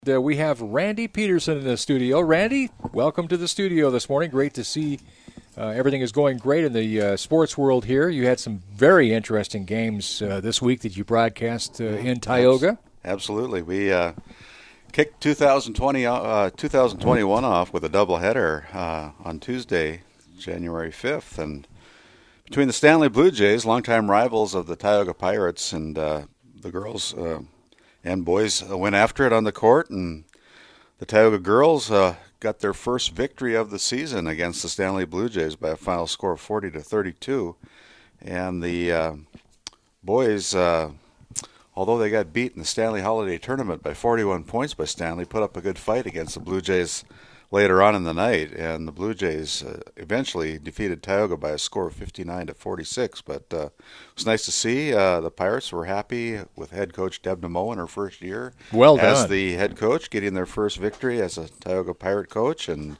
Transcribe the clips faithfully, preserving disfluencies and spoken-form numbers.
Uh, we have Randy Peterson in the studio. Randy, welcome to the studio this morning. Great to see uh, everything is going great in the uh, sports world here. You had some very interesting games uh, this week that you broadcast uh, in Tioga. Absolutely. We uh, kicked two thousand twenty, uh, two thousand twenty-one off with a doubleheader uh, on Tuesday, January fifth. And between the Stanley Blue Jays, longtime rivals of the Tioga Pirates, and uh, the girls uh, and boys uh, went after it on the court, and the Tioga girls uh, got their first victory of the season against the Stanley Blue Jays by a final score of forty to thirty-two. And the uh, boys, uh, although they got beat in the Stanley Holiday Tournament by forty-one points by Stanley, put up a good fight against the Blue Jays later on in the night, and the Blue Jays uh, eventually defeated Tioga by a score of fifty-nine to forty-six. But uh, it was nice to see. Uh, the Pirates were happy with head coach Deb Nemo in her first year well as done. the head coach, getting their first victory as a Tioga Pirate coach, and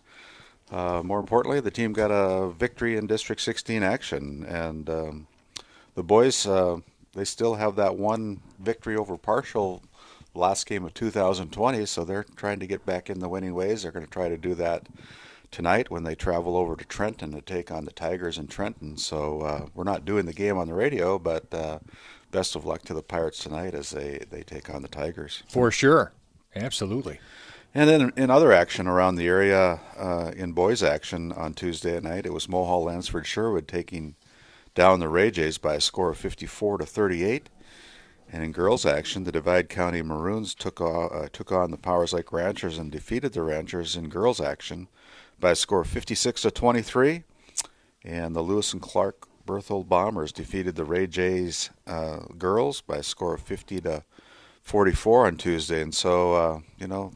uh, more importantly, the team got a victory in District sixteen action. And um, the boys, uh, they still have that one victory over Partial last game of two thousand twenty, so they're trying to get back in the winning ways. They're going to try to do that tonight when they travel over to Trenton to take on the Tigers in Trenton. So uh, we're not doing the game on the radio, but uh, best of luck to the Pirates tonight as they, they take on the Tigers. For sure. Absolutely. And then in other action around the area, uh, in boys action on Tuesday night, it was Mohall Lansford Sherwood taking down the Ray Jays by a score of fifty-four to thirty-eight. And in girls action, the Divide County Maroons took, uh, took on the Powers Lake Ranchers and defeated the Ranchers in girls action by a score of fifty-six to twenty-three. And the Lewis and Clark Berthold Bombers defeated the Ray Jays uh, girls by a score of fifty to forty-four on Tuesday. And so, uh, you know,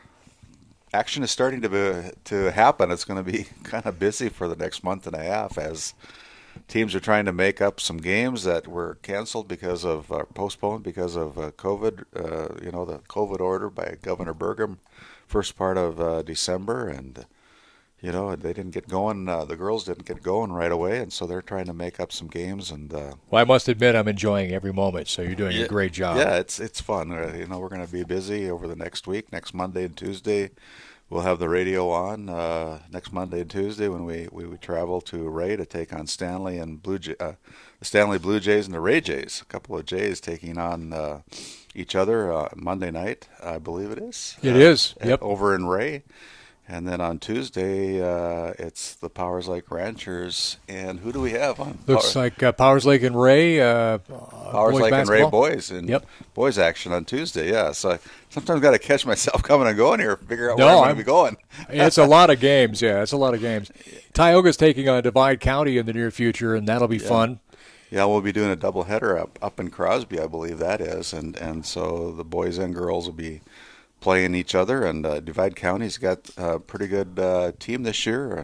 action is starting to be, to happen. It's going to be kind of busy for the next month and a half as teams are trying to make up some games that were canceled because of, uh, postponed because of uh, COVID, uh, you know, the COVID order by Governor Burgum first part of uh, December. And, you know, they didn't get going, uh, the girls didn't get going right away, and so they're trying to make up some games. And uh, Well, I must admit I'm enjoying every moment, so you're doing yeah, a great job. Yeah, it's it's fun. Uh, you know, we're going to be busy over the next week, next Monday and Tuesday. We'll have the radio on uh, next Monday and Tuesday when we, we, we travel to Ray to take on Stanley and Blue Jay, uh, the Stanley Blue Jays and the Ray Jays. A couple of Jays taking on uh, each other uh, Monday night, I believe it is. It uh, is, yep. Over in Ray. And then on Tuesday, uh, it's the Powers Lake Ranchers. And who do we have on? Looks Power- like uh, Powers Lake and Ray. Uh, Powers boys Lake and Ray basketball. boys in Yep. boys action on Tuesday. Yeah, so I sometimes got to catch myself coming and going here, figure out No, where I'm, I'm- going to be going. It's a lot of games, yeah. It's a lot of games. Tioga's taking on Divide County in the near future, and that'll be Yeah. fun. Yeah, we'll be doing a doubleheader up up in Crosby, I believe that is, and and so the boys and girls will be playing each other. And uh, Divide County's got a pretty good uh, team this year, uh,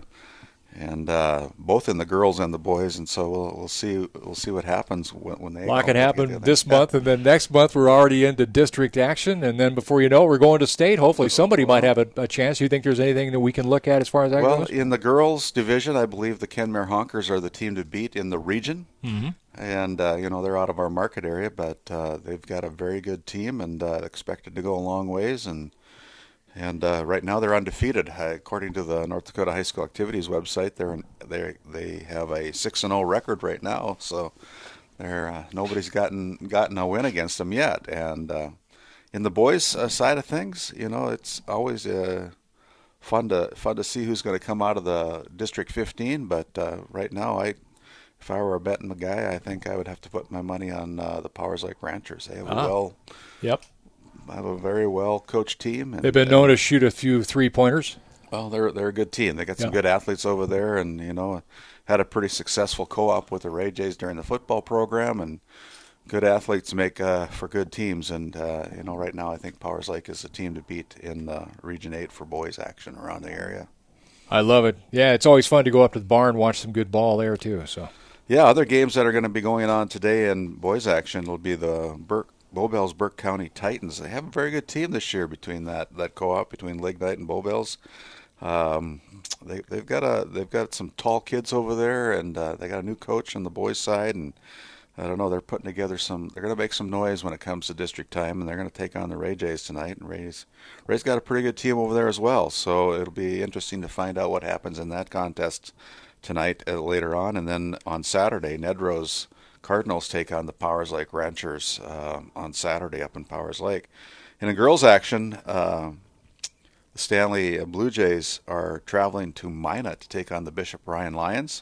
and uh, both in the girls and the boys. And so we'll we'll see we'll see what happens when, when they A lot all can get happen together. this month, and then next month we're already into district action, and then before you know it, we're going to state. Hopefully somebody might have a, a chance. You think there's anything that we can look at as far as that Well, goes? in the girls division, I believe the Kenmare Honkers are the team to beat in the region. Mm-hmm. And, uh, you know, they're out of our market area, but uh, they've got a very good team and uh, expected to go a long ways. And and uh, right now they're undefeated. Uh, according to the North Dakota High School Activities website, they're they they have a six and oh record right now. So they're uh, nobody's gotten gotten a win against them yet. And uh, in the boys' uh, side of things, you know, it's always uh, fun to fun to see who's going to come out of the District fifteen. But uh, right now, I. If I were a betting guy, I think I would have to put my money on uh, the Powers Lake Ranchers. They have a Ah. well, Yep. have a very well coached team. And, They've been known to shoot a few three-pointers. well, they're they're a good team. They got some Yeah. good athletes over there, and you know, had a pretty successful co-op with the Ray Jays during the football program, and good athletes make uh, for good teams. And uh, you know, right now, I think Powers Lake is the team to beat in uh, Region Eight for boys action around the area. I love it. Yeah, it's always fun to go up to the barn and watch some good ball there too. So. Yeah, other games that are going to be going on today in boys action will be the Burke Bowbells Burke County Titans. They have a very good team this year between that, that co-op between Lignite and Bowbells. Um, they they've got a they've got some tall kids over there, and uh, they got a new coach on the boys' side, and I don't know. They're putting together some. They're going to make some noise when it comes to district time, and they're going to take on the Ray Jays tonight. And Ray's Ray's got a pretty good team over there as well. So it'll be interesting to find out what happens in that contest tonight uh, later on, and then on Saturday, Nedrose Cardinals take on the Powers Lake Ranchers uh, on Saturday up in Powers Lake. And in girls action, uh, the Stanley Blue Jays are traveling to Minot to take on the Bishop Ryan Lions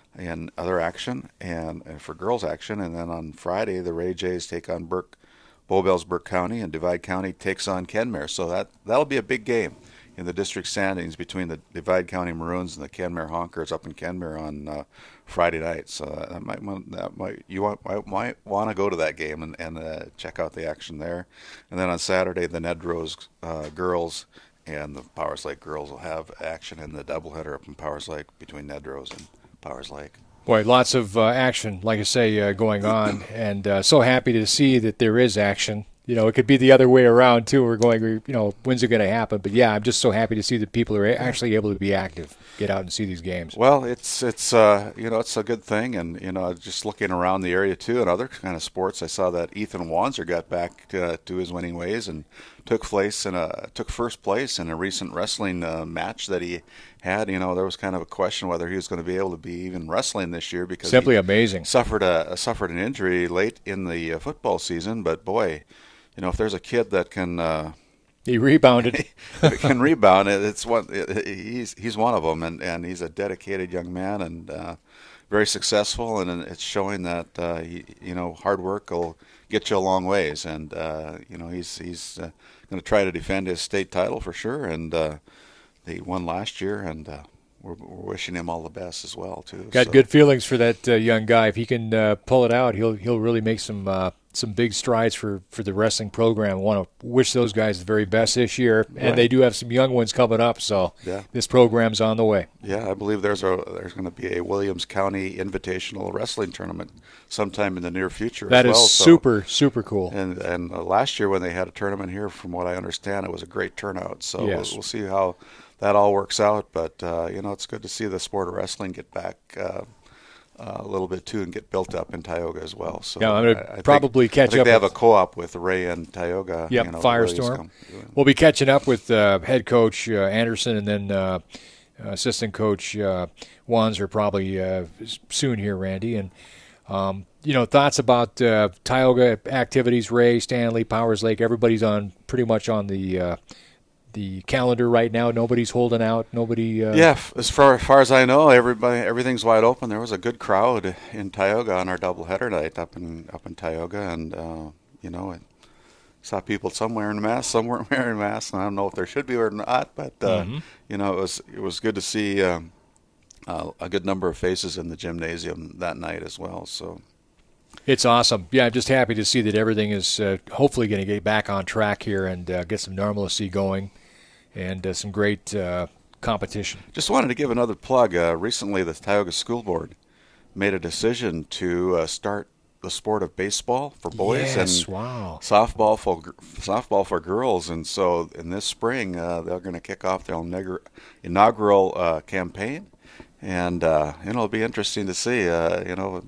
in other action and, and for girls action. And then on Friday, the Ray Jays take on Burke, Bowbells Burke County, and Divide County takes on Kenmare. So that, that'll be a big game in the district standings between the Divide County Maroons and the Kenmare Honkers up in Kenmare on uh, Friday night. So that might, that might you want, might, might want to go to that game and, and uh, check out the action there. And then on Saturday, the Nedrose uh, girls and the Powers Lake girls will have action in the doubleheader up in Powers Lake between Nedrose and Powers Lake. Boy, lots of uh, action, like I say, uh, going on, and uh, so happy to see that there is action. You know, it could be the other way around, too. We're going, you know, when's it going to happen? But, yeah, I'm just so happy to see that people are actually able to be active, get out and see these games. Well, it's, it's uh, you know, it's a good thing. And, you know, just looking around the area, too, and other kind of sports, I saw that Ethan Wanzer got back to, to his winning ways and took place in a, took first place in a recent wrestling uh, match that he had. You know, there was kind of a question whether he was going to be able to be even wrestling this year because simply he amazing. Suffered a suffered an injury late in the uh, football season, but boy, you know, if there's a kid that can uh, he rebounded, can rebound, it's one. He's he's one of them, and, and he's a dedicated young man and uh, very successful, and it's showing that uh, he, you know, hard work will get you a long ways, and uh, you know, he's he's uh, going to try to defend his state title for sure, and uh, he won last year, and uh, we're, we're wishing him all the best as well too. Got so. good feelings for that uh, young guy. If he can uh, pull it out, he'll he'll really make some uh, some big strides for, for the wrestling program. I want to wish those guys the very best this year, and right. they do have some young ones coming up. So yeah. This program's on the way. Yeah, I believe there's a there's going to be a Williams County Invitational Wrestling Tournament sometime in the near future. That as is well, super so. super cool. And and uh, last year when they had a tournament here, from what I understand, it was a great turnout. So yes. we'll, we'll see how that all works out. But uh, you know, it's good to see the sport of wrestling get back uh, uh, a little bit too and get built up in Tioga as well. So yeah, I'm going to I, I probably think, catch I think up. They with, have a co-op with Ray and Tioga. Yep, you know, Firestorm. We'll be catching up with uh, head coach uh, Anderson and then uh, assistant coach uh, Wanzer probably uh, soon here, Randy. And um, you know, thoughts about uh, Tioga activities, Ray, Stanley, Powers Lake. Everybody's on pretty much on the uh, the calendar right now. Nobody's holding out. Nobody. Uh, yeah, as far, as far as I know, everybody everything's wide open. There was a good crowd in Tioga on our doubleheader night up in up in Tioga, and uh, you know, I saw people some wearing masks, some weren't wearing masks. And I don't know if there should be or not, but uh, mm-hmm. you know, it was it was good to see um, uh, a good number of faces in the gymnasium that night as well. So. It's awesome. Yeah, I'm just happy to see that everything is uh, hopefully going to get back on track here and uh, get some normalcy going and uh, some great uh, competition. Just wanted to give another plug. Uh, recently, the Tioga School Board made a decision to uh, start the sport of baseball for boys yes, and wow. softball for softball for girls. And so in this spring, uh, they're going to kick off their inaugural uh, campaign. And, uh, you know, it'll be interesting to see, uh, you know,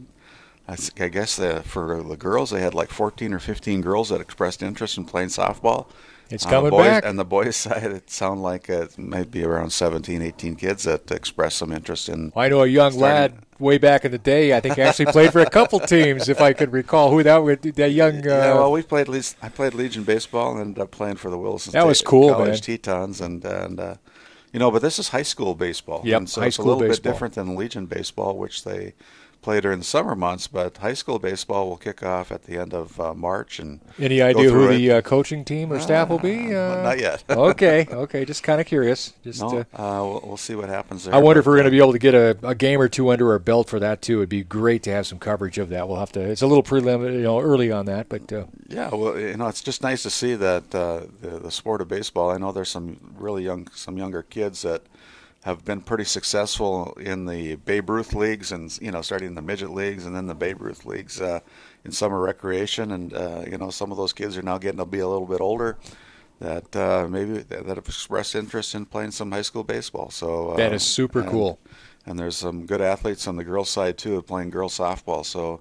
I guess the, for the girls, they had like fourteen or fifteen girls that expressed interest in playing softball. It's On coming the boys, back. And the boys' side, it sounds like it might be around seventeen, eighteen kids that expressed some interest in. Well, I know a young starting. lad way back in the day. I think actually played for a couple teams, if I could recall who that would. That young. Uh, yeah, well, we played. Least, I played Legion baseball and ended up playing for the Wilson that State was cool, College man. Tetons, and and uh, you know, but this is high school baseball. Yep, and so high it's school a little baseball. bit different than Legion baseball, which they play during the summer months. But high school baseball will kick off at the end of uh, March. And any idea who it. the uh, coaching team or staff will be? Uh, not yet. okay, okay, just kind of curious. Just. No, Uh, uh, we'll, we'll see what happens there. I wonder if but, we're going to uh, be able to get a, a game or two under our belt for that too. It'd be great to have some coverage of that. We'll have to. It's a little preliminary, you know, early on that, but uh, Yeah, well, you know, it's just nice to see that uh, the, the sport of baseball. I know there's some really young, some younger kids that have been pretty successful in the Babe Ruth leagues, and you know, starting in the midget leagues and then the Babe Ruth leagues uh, in summer recreation. And uh, you know, some of those kids are now getting to be a little bit older, that uh, maybe that have expressed interest in playing some high school baseball. So uh, that is super and, cool. And there's some good athletes on the girls' side too, playing girls softball. So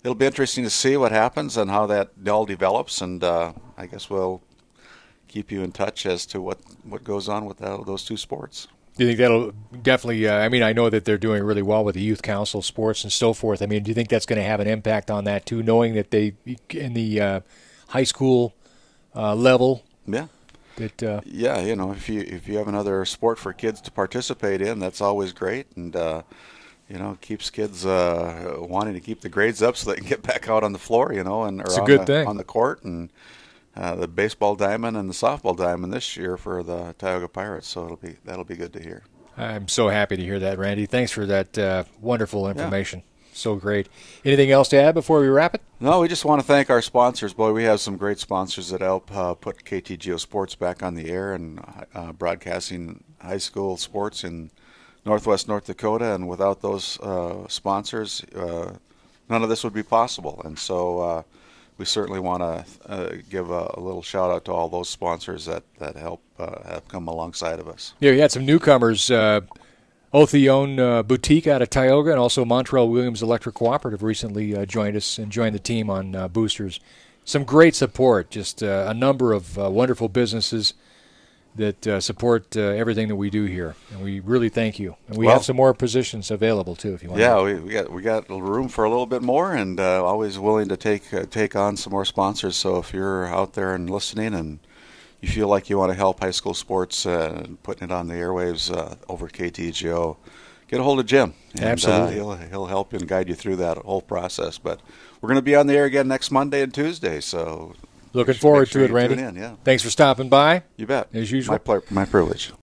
it'll be interesting to see what happens and how that all develops, and uh, I guess we'll keep you in touch as to what, what goes on with that, those two sports. Do you think that'll definitely, uh, I mean, I know that they're doing really well with the youth council sports and so forth. I mean, do you think that's going to have an impact on that too, knowing that they, in the uh, high school uh, level? Yeah. That, uh, yeah, you know, if you if you have another sport for kids to participate in, that's always great, and uh, you know, keeps kids uh, wanting to keep the grades up so they can get back out on the floor, you know, and or it's a on, good the, thing. on the court, and uh, the baseball diamond and the softball diamond this year for the Tioga Pirates. So it'll be that'll be good to hear. I'm so happy to hear that, Randy. Thanks for that uh, wonderful information. Yeah. So great. Anything else to add before we wrap it? No, we just want to thank our sponsors. Boy, we have some great sponsors that help uh, put K T G O Sports back on the air and uh, broadcasting high school sports in Northwest North Dakota. And without those uh, sponsors, uh, none of this would be possible. And so uh, we certainly want to uh, give a, a little shout out to all those sponsors that, that help uh, have come alongside of us. Yeah, we had some newcomers. Uh, Othione uh, Boutique out of Tioga, and also Montreal Williams Electric Cooperative recently uh, joined us and joined the team on uh, boosters. Some great support, just uh, a number of uh, wonderful businesses that uh, support uh, everything that we do here, and we really thank you. And we well, have some more positions available too, if you want. Yeah, to. we, we got we got room for a little bit more, and uh, always willing to take uh, take on some more sponsors. So if you're out there and listening, and you feel like you want to help high school sports uh, and putting it on the airwaves uh, over at K T G O, get a hold of Jim. And, Absolutely. Uh, he'll, he'll help you and guide you through that whole process. But we're going to be on the air again next Monday and Tuesday. So looking forward sure to it, Randy. In, yeah. Thanks for stopping by. You bet. As usual. My, my privilege.